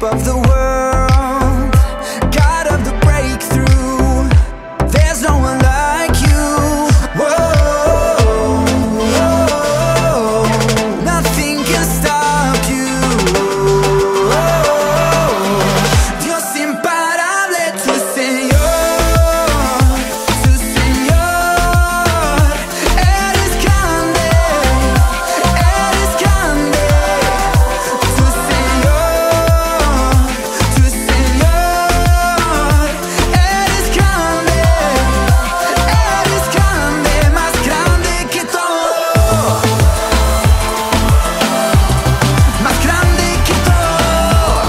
of the world, God of the breakthrough. There's no one like you. Whoa, whoa, nothing can stop you. Dios imparable, tu Señor, tu Señor. Eres grande, eres grande. Tu Señor, tu Señor. Eres grande, más grande que todo, más grande que todo.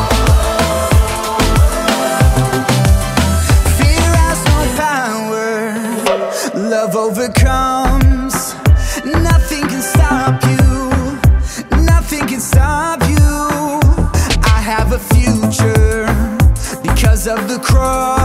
Fear has no power, love overcomes. Nothing can stop you, nothing can stop you. I have a future because of the cross.